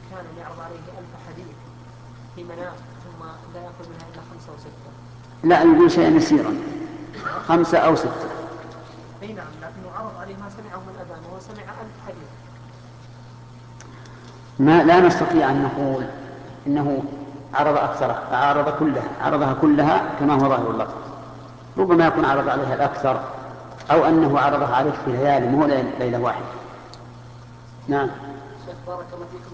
أحيانا يعرض عليه 1000 حديث في منام ثم لا يأخذ منها إلا 5 أو 6. لا، يقول شيئا يسيرا، 5 أو 6. أي نعم، لكنه عرض عليه ما سمعه من الأذان وهو سمع 1000 حديث. لا نستطيع أن نقول إنه عرض أكثرها، عرضها كلها كما هو ظاهر اللفظ. ربما يكون عرض عليها الأكثر، أو أنه عرضها عليه في ليالي مو ليلة واحدة. نعم. بارك الله فيكم.